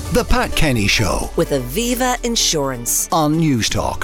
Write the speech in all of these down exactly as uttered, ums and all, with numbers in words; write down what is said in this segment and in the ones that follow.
The Pat Kenny Show with Aviva Insurance on Newstalk.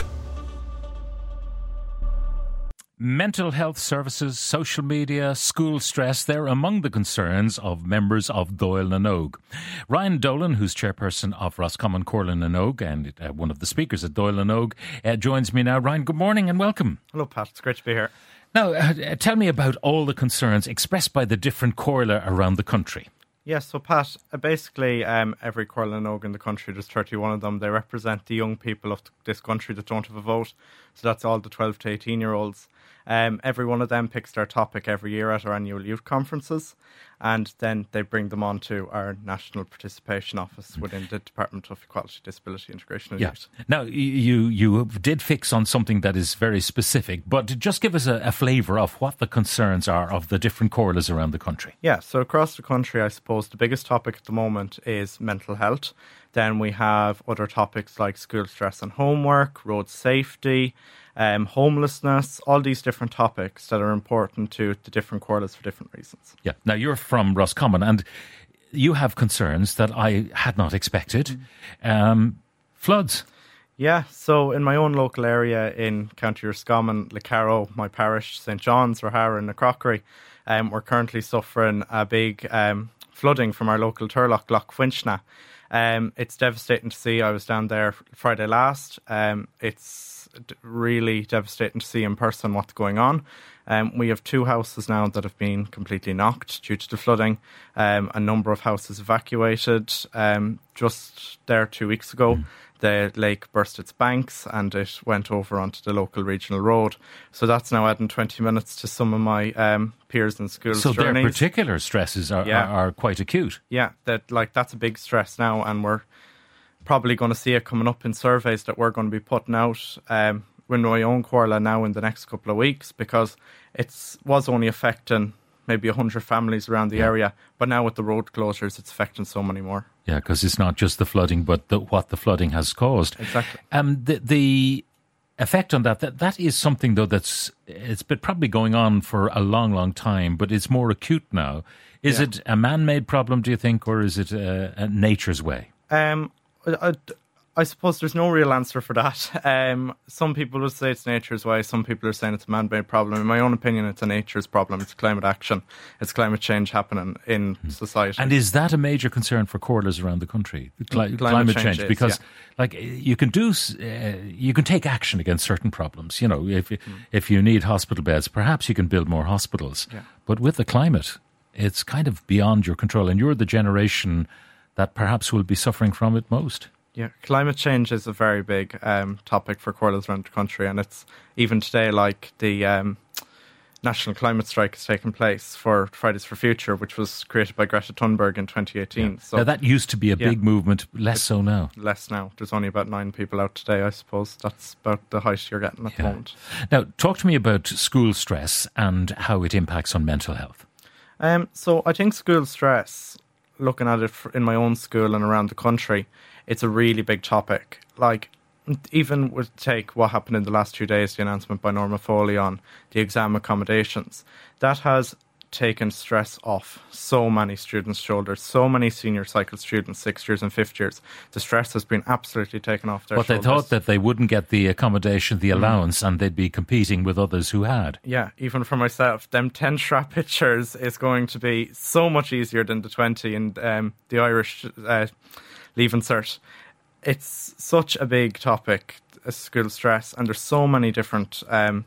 Mental health services, social media, school stress, they're among the concerns of members of Dáil na nÓg. Ryan Dolan, who's chairperson of Roscommon Comhairle na nÓg and uh, one of the speakers at Dáil na nÓg, uh, joins me now. Ryan, good morning and welcome. Hello, Pat. It's great to be here. Now, uh, tell me about all the concerns expressed by the different Comhairle around the country. Yes, so Pat, uh, basically um, every Comhairle na nÓg in the country, there's thirty-one of them. They represent the young people of this country that don't have a vote. So that's all the twelve to eighteen year olds. Um, every one of them picks their topic every year at our annual youth conferences, and then they bring them on to our National Participation Office within the Department of Equality, Disability, Integration and yeah. Youth. Now, you you did fix on something that is very specific, but just give us a, a flavour of what the concerns are of the different Comhairles around the country. Yeah, so across the country, I suppose the biggest topic at the moment is mental health. Then we have other topics like school stress and homework, road safety, Um, homelessness, all these different topics that are important to the different Comhairles for different reasons. Yeah. Now, you're from Roscommon and you have concerns that I had not expected. Um, floods. Yeah, so in my own local area in County Roscommon, Lecaro, my parish, Saint John's, Rahara and Crockery, um, we're currently suffering a big um, flooding from our local Turlock, Loch Finchna. Um, it's devastating to see. I was down there Friday last. Um, it's really devastating to see in person what's going on. Um, we have two houses now that have been completely knocked due to the flooding. Um, a number of houses evacuated. Um, just there two weeks ago, mm. the lake burst its banks and it went over onto the local regional road. So that's now adding twenty minutes to some of my um, peers in schools. So journeys. Their particular stresses are, yeah. are, are quite acute. Yeah, that like that's a big stress now, and we're probably going to see it coming up in surveys that we're going to be putting out um, in my own Comhairle now in the next couple of weeks, because it was only affecting maybe one hundred families around the yeah. area, but now with the road closures it's affecting so many more. Yeah, because it's not just the flooding, but the, what the flooding has caused. Exactly. Um, the, the effect on that, that, that is something though that's, it's been probably going on for a long, long time, but it's more acute now. Is yeah. it a man-made problem, do you think, or is it a, a nature's way? Um, I, I suppose there's no real answer for that. Um, some people would say it's nature's way. Some people are saying it's a man-made problem. In my own opinion, it's a nature's problem. It's climate action. It's climate change happening in mm. society. And is that a major concern for Comhairles around the country? Cli- climate, climate change, change is, because, yeah. like, you can do, uh, you can take action against certain problems. You know, if mm. if you need hospital beds, perhaps you can build more hospitals. Yeah. But with the climate, it's kind of beyond your control, and you're the generation that perhaps will be suffering from it most. Yeah, climate change is a very big um, topic for Comhairles around the country, and it's even today, like the um, national climate strike is taking place for Fridays for Future, which was created by Greta Thunberg in twenty eighteen. Yeah. So now that used to be a yeah, big movement, less so now. Less now. There's only about nine people out today, I suppose. That's about the height you're getting at yeah. the moment. Now, talk to me about school stress and how it impacts on mental health. Um, so I think school stress, looking at it in my own school and around the country, it's a really big topic. Like, even with take what happened in the last two days, the announcement by Norma Foley on the exam accommodations, that has taken stress off so many students' shoulders, so many senior cycle students, sixth years and fifth years. The stress has been absolutely taken off their but shoulders. But they thought that they wouldn't get the accommodation, the allowance, mm. and they'd be competing with others who had. Yeah, even for myself, them ten strap pictures is going to be so much easier than the twenty in um, the Irish uh, Leaving Cert. It's such a big topic, uh, school stress, and there's so many different um,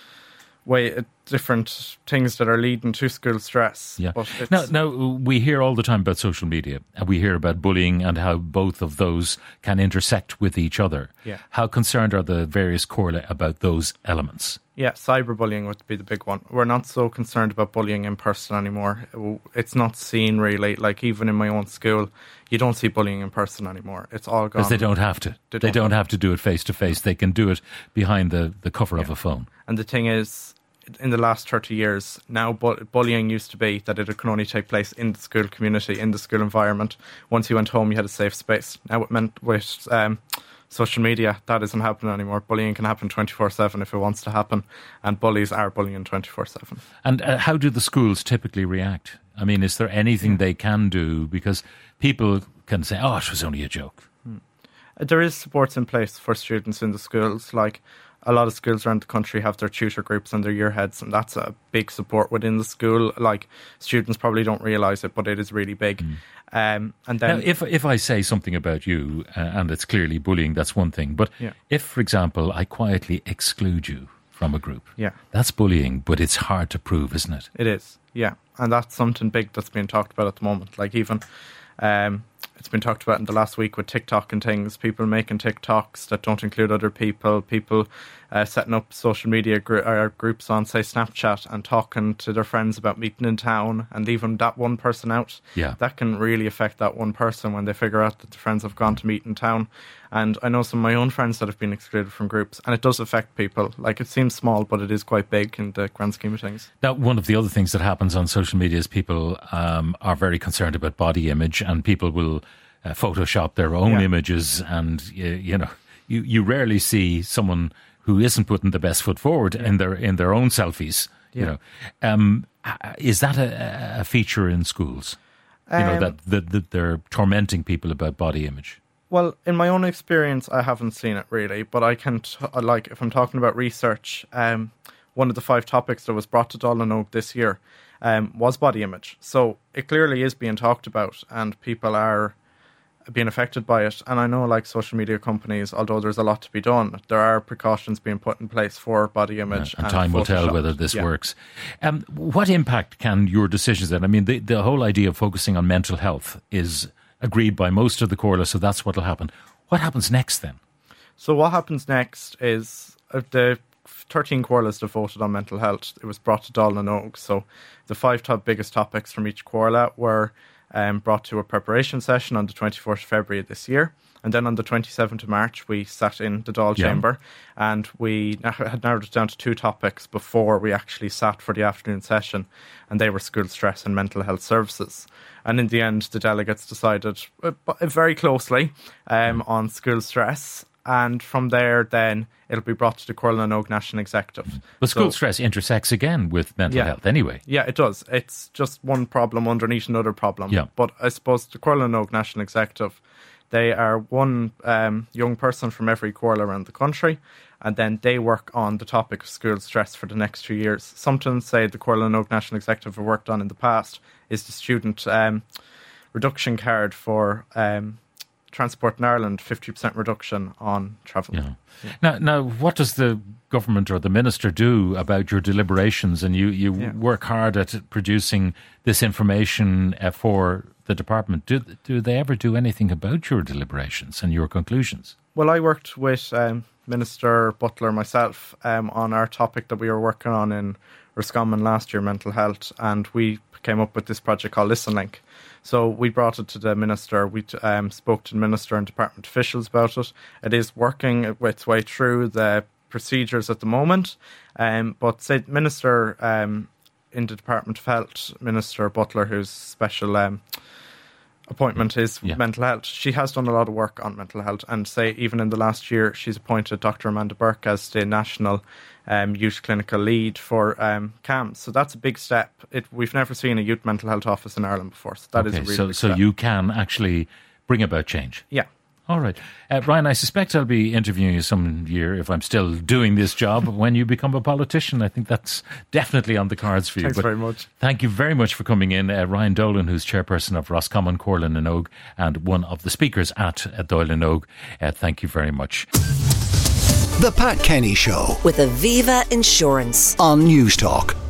way, uh, different things that are leading to school stress. Yeah. But it's, now, now, we hear all the time about social media, and we hear about bullying and how both of those can intersect with each other. Yeah. How concerned are the various Comhairle about those elements? Yeah, cyberbullying would be the big one. We're not so concerned about bullying in person anymore. It's not seen really. Like, even in my own school, you don't see bullying in person anymore. It's all gone. Because they don't have to. They don't, they don't have, have to do it face to face. They can do it behind the, the cover yeah. of a phone. And the thing is, in the last thirty years, now bu- bullying used to be that it can only take place in the school community, in the school environment. Once you went home, you had a safe space. Now it meant with um, social media, that isn't happening anymore. Bullying can happen twenty-four seven if it wants to happen, and bullies are bullying twenty-four seven. And uh, how do the schools typically react? I mean, is there anything they can do? Because people can say, oh, it was only a joke. There is supports in place for students in the schools. Like a lot of schools around the country have their tutor groups and their year heads, and that's a big support within the school. Like students probably don't realise it, but it is really big. Mm. Um, and then, now, if if I say something about you uh, and it's clearly bullying, that's one thing. But yeah. if, for example, I quietly exclude you from a group, yeah, that's bullying, but it's hard to prove, isn't it? It is, yeah, and that's something big that's being talked about at the moment. Like even. Um, It's been talked about in the last week with TikTok and things, people making TikToks that don't include other people, people uh, setting up social media gr- or groups on, say, Snapchat and talking to their friends about meeting in town and leaving that one person out. Yeah. That can really affect that one person when they figure out that the friends have gone to meet in town. And I know some of my own friends that have been excluded from groups, and it does affect people. Like, it seems small, but it is quite big in the grand scheme of things. Now, one of the other things that happens on social media is people um, are very concerned about body image, and people will uh, Photoshop their own yeah. images, and, uh, you know, you, you rarely see someone who isn't putting the best foot forward yeah. in their in their own selfies. Yeah. You know, um, is that a, a feature in schools? You know, um, that, that, that they're tormenting people about body image? Well, in my own experience, I haven't seen it really, but I can, t- like, if I'm talking about research, um, one of the five topics that was brought to Dáil na nÓg this year um, was body image. So it clearly is being talked about, and people are being affected by it. And I know, like, social media companies, although there's a lot to be done, there are precautions being put in place for body image. Yeah, and, and time will Photoshop. tell whether this yeah. works. Um, what impact can your decisions then? I mean, the, the whole idea of focusing on mental health is agreed by most of the Comhairle, so that's what will happen. What happens next then? So what happens next is uh, the thirteen Comhairles that voted on mental health, it was brought to Dáil na nÓg. So the five top biggest topics from each Comhairle were um, brought to a preparation session on the twenty-fourth of February this year. And then on the twenty-seventh of March, we sat in the Dáil yeah. chamber, and we had narrowed it down to two topics before we actually sat for the afternoon session, and they were school stress and mental health services. And in the end, the delegates decided uh, very closely um, mm. on school stress. And from there, then, it'll be brought to the Comhairle na nÓg National Executive. But school so, stress intersects again with mental yeah. health anyway. Yeah, it does. It's just one problem underneath another problem. Yeah. But I suppose the Comhairle na nÓg National Executive, they are one um, young person from every Comhairle around the country, and then they work on the topic of school stress for the next two years. Something, say, the Comhairle na nÓg National Executive have worked on in the past is the student um, reduction card for um, Transport in Ireland, fifty percent reduction on travel. Yeah. Yeah. Now, now, what does the government or the minister do about your deliberations? And you, you yeah. work hard at producing this information uh, for the department. Do, do they ever do anything about your deliberations and your conclusions? Well, I worked with um, Minister Butler myself um, on our topic that we were working on in Roscommon last year, mental health, and we came up with this project called ListenLink. So we brought it to the minister. We um, spoke to the minister and department officials about it. It is working its way through the procedures at the moment. Um, but say Minister um, in the Department of Health, Minister Butler, whose special um, appointment is yeah. mental health, she has done a lot of work on mental health. And say even in the last year, she's appointed Doctor Amanda Burke as the national um, youth clinical lead for um, C A M S. So that's a big step. It, we've never seen a youth mental health office in Ireland before. So that okay, is a really so, big so step. you can actually bring about change. Yeah. All right. Uh, Ryan, I suspect I'll be interviewing you some year, if I'm still doing this job, when you become a politician. I think that's definitely on the cards for you. Thanks but very much. Thank you very much for coming in. Uh, Ryan Dolan, who's chairperson of Roscommon, Comhairle na nÓg, and one of the speakers at uh, Dáil na nÓg. Uh, thank you very much. The Pat Kenny Show with Aviva Insurance on News Talk.